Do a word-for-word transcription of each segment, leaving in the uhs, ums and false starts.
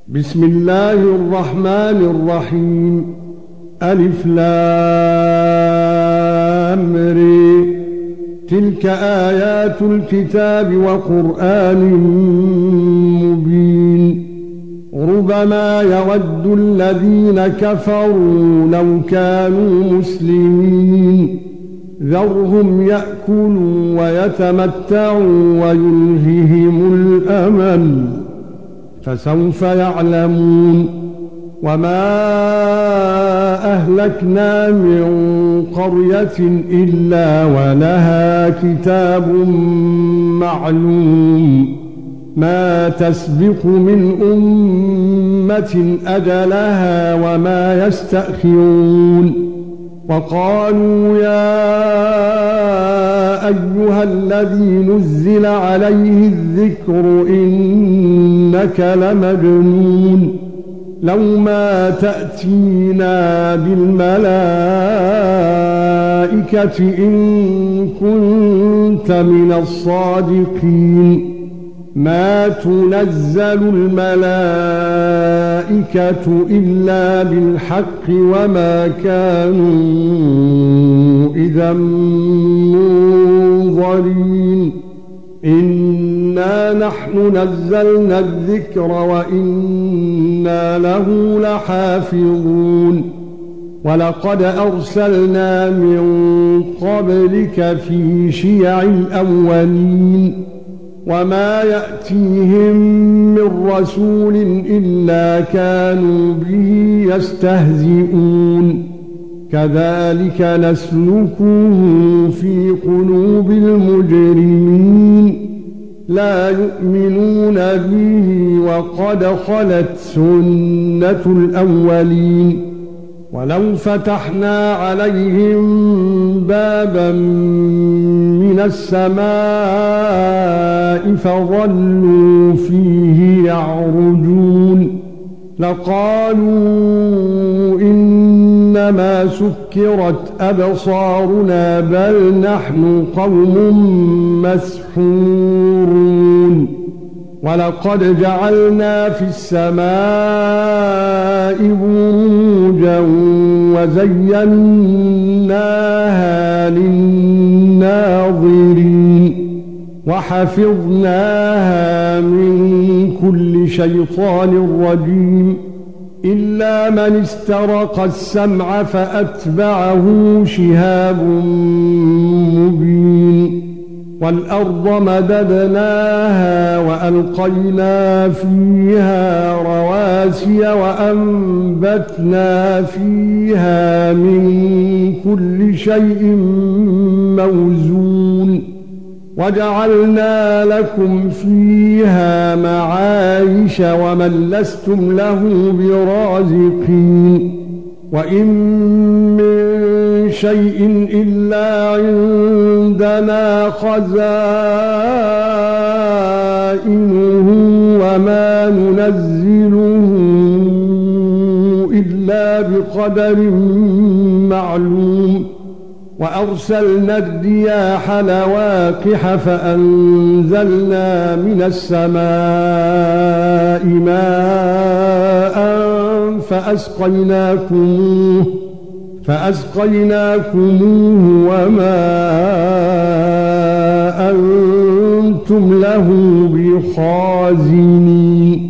بسم الله الرحمن الرحيم. ألف لام ر. تلك آيات الكتاب وقرآن مبين. ربما يود الذين كفروا لو كانوا مسلمين. ذرهم يأكلوا ويتمتعوا ويلههم الأمل، فسوف يعلمون. وما أهلكنا من قرية إلا ولها كتاب معلوم، ما تسبق من أمة أجلها وما يستأخرون. وقالوا يا أيها الذي نزل عليه الذكر إنك لمجنون، لو ما تأتينا بالملائكة إن كنت من الصادقين. ما تنزل الملائكة إلا بالحق وما كانوا إذا منظرين. إنا نحن نزلنا الذكر وإنا له لحافظون. ولقد أرسلنا من قبلك في شيع الأولين، وما يأتيهم من رسول إلا كانوا به يستهزئون. كذلك نسلكه في قلوب المجرمين، لا يؤمنون به وقد خلت سنة الأولين. ولو فتحنا عليهم بابا من السماء فظلوا فيه يعرجون لقالوا إنما سكرت أبصارنا بل نحن قوم مسحورون. ولقد جعلنا في السماء بروجا وزيناها للناظرين وحفظناها من كل شيطان رجيم إلا من استرق السمع فأتبعه شهاب مبين. والأرض مددناها وألقينا فيها رواسي وأنبتنا فيها من كل شيء موزون وجعلنا لكم فيها معايش ومن لستم له برازقين. وإن من شيء إلا عندنا خزائنه وما ننزله إلا بقدر معلوم. وأرسلنا الرياح لواقح فأنزلنا من السماء ماء فأسقيناكموه فأسقيناكموه وما أنتم له بخازنين.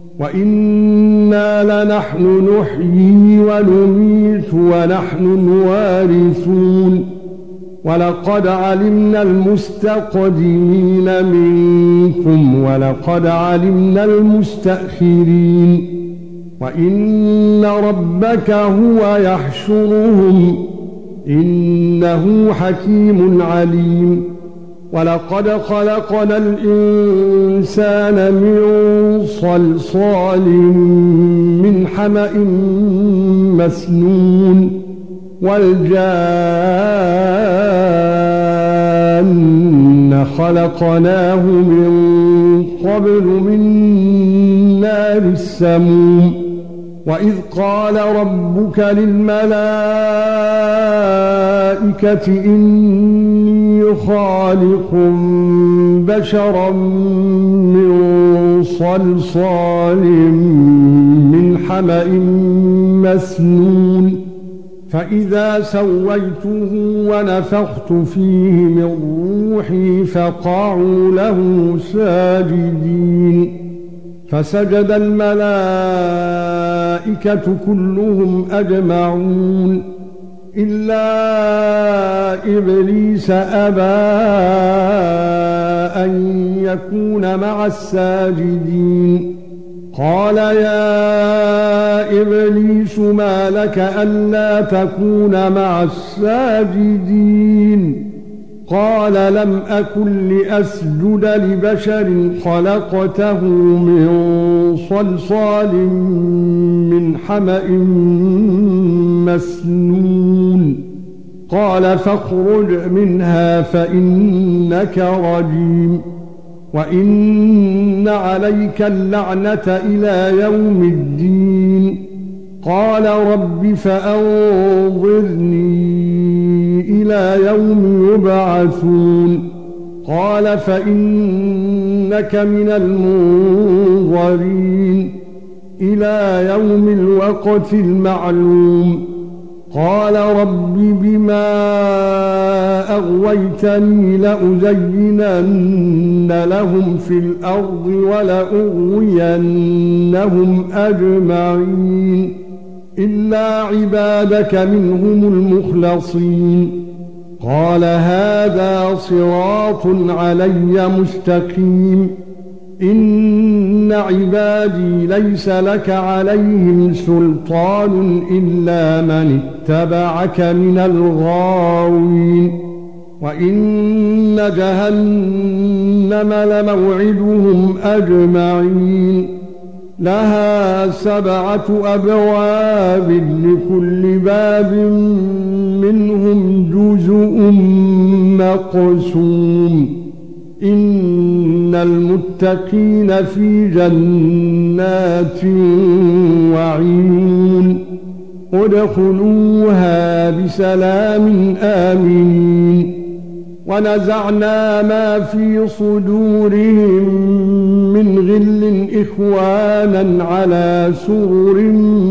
وإنا لنحن نحيي ونميت ونحن الوارثون. ولقد علمنا المستقدمين منكم ولقد علمنا المستأخرين. وإن ربك هو يحشرهم إنه حكيم عليم. ولقد خلقنا الإنسان من صلصال من حمأ مسنون والجان خلقناه من قبل من نار السموم. وإذ قال ربك للملائكة إني خالق بشرا من صلصال من حمأ مسنون فإذا سويته ونفخت فيه من روحي فقعوا له ساجدين فسجد الملائكة كلهم أجمعون إلا إبليس أبى أن يكون مع الساجدين قال يا إبليس ما لك ألا تكون مع الساجدين قال لم أكن لأسجد لبشر خلقته من صلصال من حمأ مسنون قال فاخرج منها فإنك رجيم وإن عليك اللعنة إلى يوم الدين قال رب فأنظرني إلى يوم يبعثون قال فإنك من المنظرين إلى يوم الوقت المعلوم قال رب بما أغويتني لأزينن لهم في الأرض ولأغوينهم أجمعين إلا عبادك منهم المخلصين قال هذا صراط علي مستقيم إن عبادي ليس لك عليهم سلطان إلا من اتبعك من الغاوين وإن جهنم لموعدهم أجمعين لها سبعة أبواب لكل باب منهم جزء مقسوم إن المتقين في جنات وعيون ادخلوها بسلام آمنين ونزعنا ما في صدورهم من غل إخوانا على سرر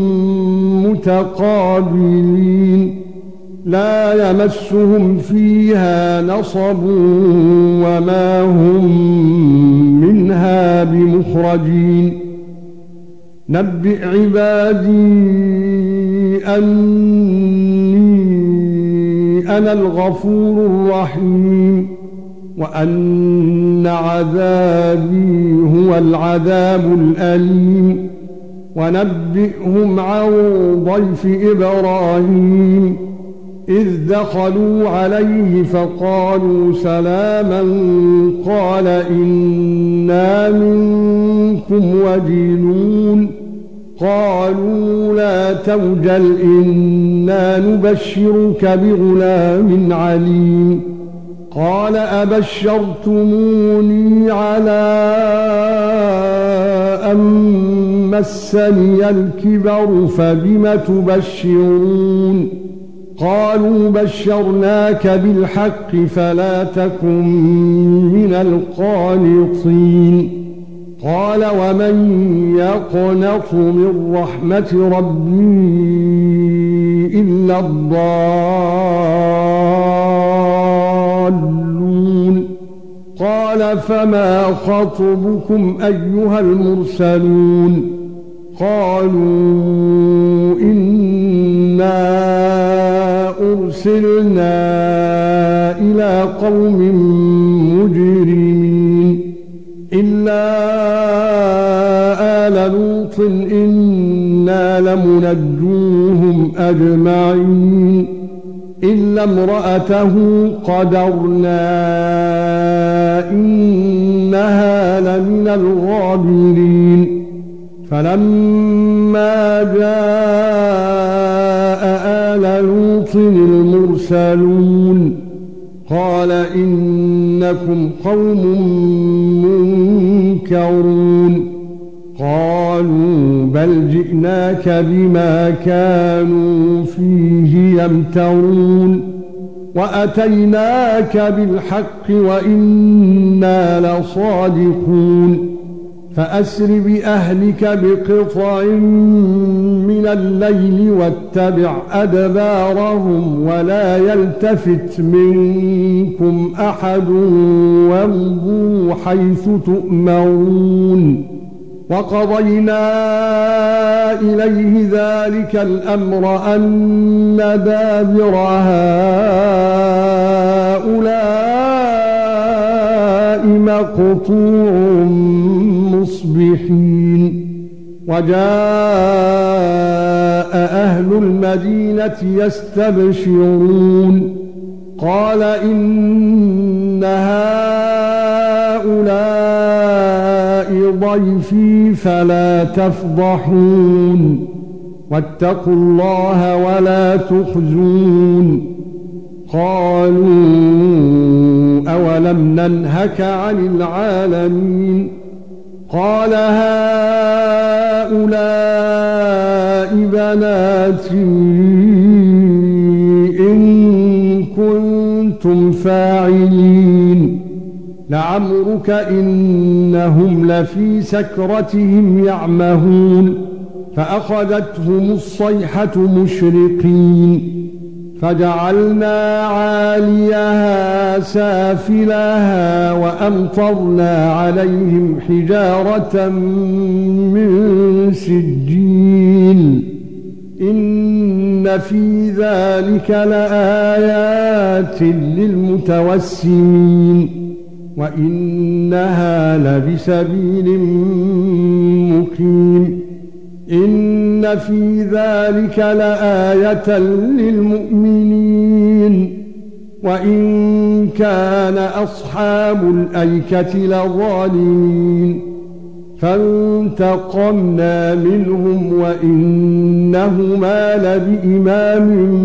متقابلين لا يمسهم فيها نصب وما هم منها بمخرجين نبئ عبادي أني أنا الغفور الرحيم وأن عذابي هو العذاب الأليم ونبئهم عن ضيف إبراهيم إذ دخلوا عليه فقالوا سلاما قال إنا منكم وجلون قالوا لا توجل إنا نبشرك بغلام عليم قال أبشرتموني على أن مسني الكبر فبم تبشرون قالوا بشرناك بالحق فلا تكن من القانطين قال ومن يقنط من رحمة ربي إلا الضالون قال فما خطبكم أيها المرسلون قالوا إنا أرسلنا إلى قوم مجرمين إلا آل لوط إنا لمنجوهم أجمعين إلا امرأته قدرنا إنها لمن الغابرين فلما جاء آل لوط المرسلون قال إنكم قوم منكرون قالوا بل جئناك بما كانوا فيه يمترون وأتيناك بالحق وإنا لصادقون فأسر بأهلك بقطع من الليل واتبع أدبارهم ولا يلتفت منكم أحد وامضوا حيث تؤمرون وقضينا إليه ذلك الأمر أن دابر هؤلاء مقطوع مصبحين وجاء أهل المدينة يستبشرون قال إن هؤلاء ضيفي فلا تفضحون واتقوا الله ولا تخزون قالوا أولم ننهك عن العالمين قال هؤلاء بناتي إن كنتم فاعلين لعمرك إنهم لفي سكرتهم يعمهون فأخذتهم الصيحة مشرقين فجعلنا عاليها سافلها وأمطرنا عليهم حجارة من سجيل إن في ذلك لآيات للمتوسمين وإنها لبسبيل مقيم إن في ذلك لآية للمؤمنين وإن كان أصحاب الأيكة لظالمين فانتقمنا منهم وإنهما لبإمام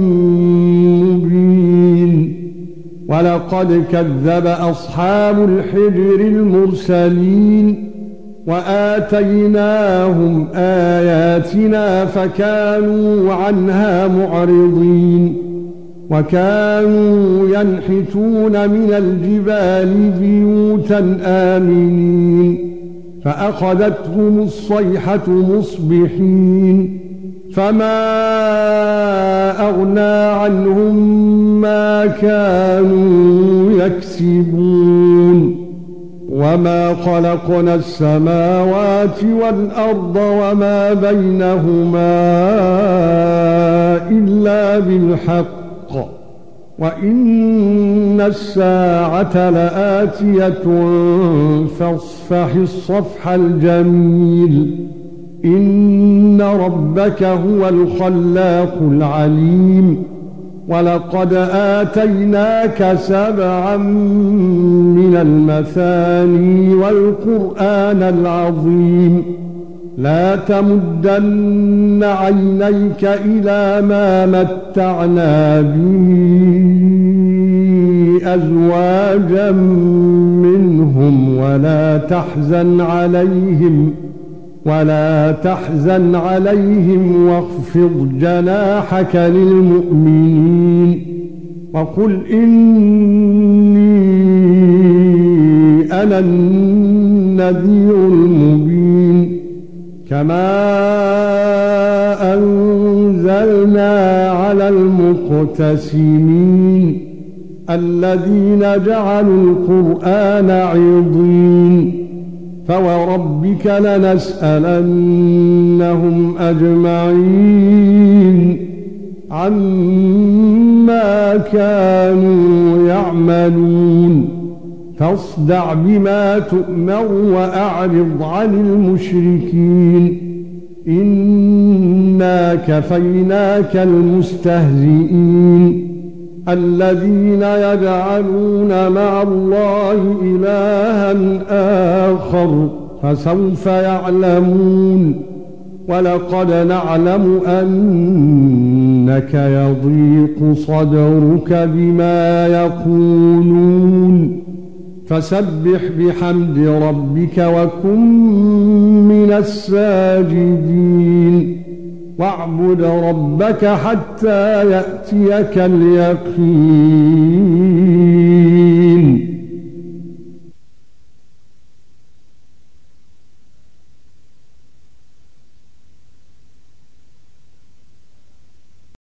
مبين ولقد كذب أصحاب الحجر المرسلين وآتيناهم آياتنا فكانوا عنها معرضين وكانوا ينحتون من الجبال بيوتا آمنين فأخذتهم الصيحة مصبحين فما أغنى عنهم ما كانوا يكسبون وما خلقنا السماوات والأرض وما بينهما إلا بالحق وإن الساعة لآتية فاصفح الصفح الجميل إن ربك هو الخلاق العليم ولقد آتيناك سبعا من المثاني والقرآن العظيم لا تمدن عينيك إلى ما متعنا به أزواجا منهم ولا تحزن عليهم ولا تحزن عليهم واخفض جناحك للمؤمنين وقل إني أنا النذير المبين كما أنزلنا على المقتسمين الذين جعلوا القرآن عضين فوربك لنسألنهم أجمعين عما كانوا يعملون فاصدع بما تؤمر وأعرض عن المشركين إنا كفيناك المستهزئين الذين يجعلون مع الله إلها آخر فسوف يعلمون ولقد نعلم أنك يضيق صدرك بما يقولون فسبح بحمد ربك وكن من الساجدين واعبد ربك حتى يأتيك اليقين